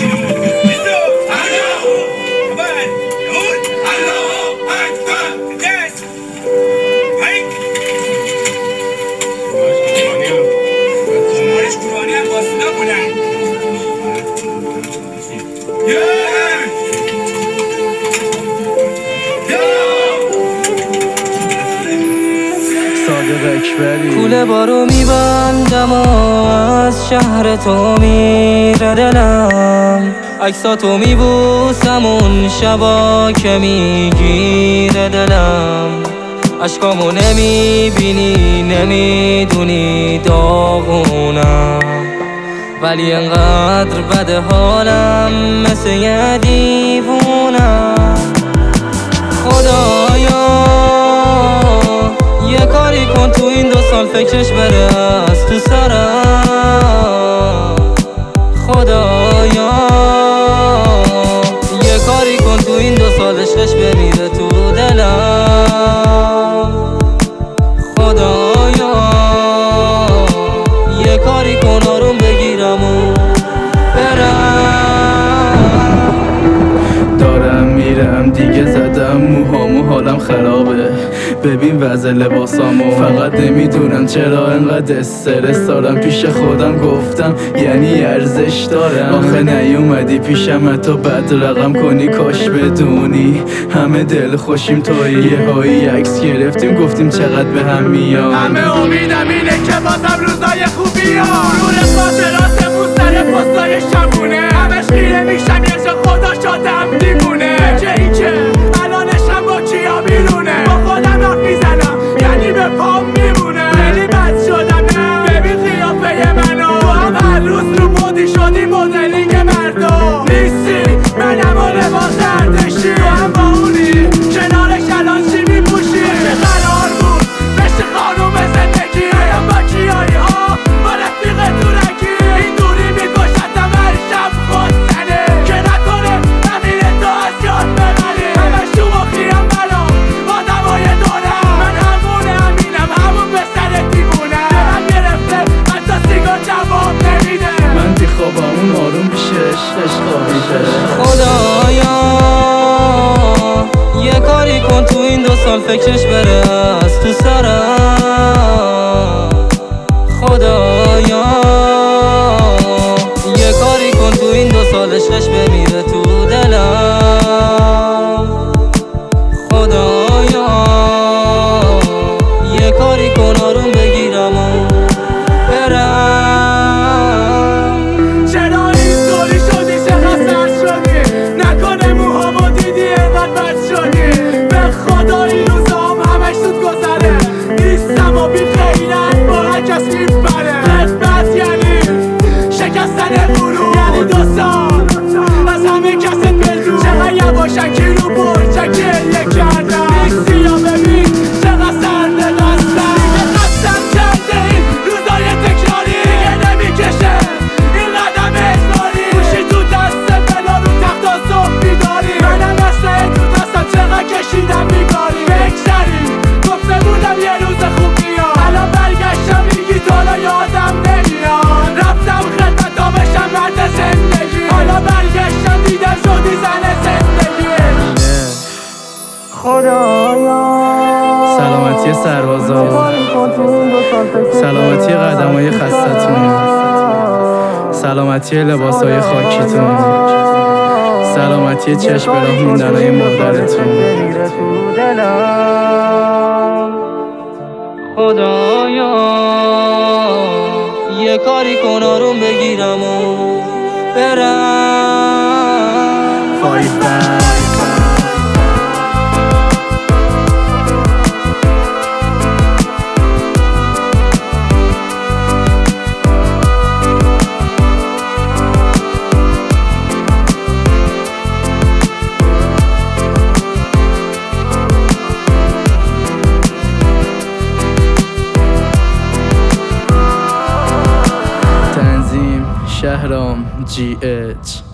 کوله بارو میبندم و از شهر تو میره دلم، عکساتو میبوسم اون شبا که میگیره دلم، عشقامو نمیبینی نمیدونی داغونم، ولی انقدر بده حالم مثل یه دیوونم. خدایا یه کاری کن تو این 2 سال فکرش بره از تو سرم. خدایا یه کاری کن تو این 2 سال عشقش بمیره تو دلم. خدایا یه کاری کن آروم بگیرم و برم. دارم میرم دیگه، زدم موهامو حالم خرابه، ببین وضع لباسامو، فقط نمیدونم چرا انقدر استرس دارم. پیش خودم گفتم یعنی ارزش دارم، آخه نیومدی پیشم حتی بد رقم کنی. کاش بدونی همه دل خوشیم تویی، یه هایی عکس گرفتیم گفتیم چقدر به هم میاد. همه امیدم اینه که بازم روزای خوبی ها، نور خاطراتمون سر پستای شبونه، همش خیره میشم یه جا خدا شادم دیوونه. که این که الانشم با کیا بیرونه، با خودم حرف میزنم یعنی به پام میمونه. خیلی بد شدم نه ببین قیافه منو، تو هم هر روز رو مدی شدی مدلینگ مردم نیستی، منم و لباس ارتشی، تو هم با اونی کنارش الان چی میپوشی. که قرار بود بشه خانوم زندگی، هم با کیایی ها با رفیق دورکی، این دوری میکشتم هر شب خودزنه که نکنه نمیره تو از یاد ببری. همش تو مخیم منو آدمای دورم، من همونه همینم همون پسر دیوونم، دلم گرفته حتی سیگار جواب نمیده، من بی خوابمون آروم پیشه عشقش خوابیده. خدایا یه کاری کن تو این 2 سال فکرش بره از تو سرم. خدایا یه کاری کن تو این 2 سال عشقش بمیره تو دلم. خدایا یه کاری کن آروم بگیرم و برم. چرا اینطوری شدی چقدر سرد شدی، نکنه موهامو دیدی اینقدر بد شدی. به خدا این روزام همش زود گذره، نیستم و بی غیرت با هر کس میپره. خدمت یعنی شکستن غرور، یعنی 2 سال از همه کست بدون، چقدر یواشکی رو برچه گریه کردم. نیستی یا ببین چقدر سرد دستم، دیگه خستم کرده این روزای تکراری، دیگه نمیکشه این قدم اجباری. گوشی تو دست بلا رو تخت و صبح بیداری، منم اسلحه تو دستم چقدر کشیدم بیگاری. بگذری گفته بودم یه روز خوب میاد، الان برگشتم میگی تو حالا یادم نمیاد. رفتم خدمت تا بشم مرد زندگی، حالا برگشتم دیدم شدی زن زندگی. خدایا سلامتی سربازا، سلامتی قدمای خستتون، سلامتی لباسای خاکیتون، سلامتی چشم راه موندنای مادرتون. خدایا یه کاری کن آروم بگیرم و برم. تنظیم شهرام GH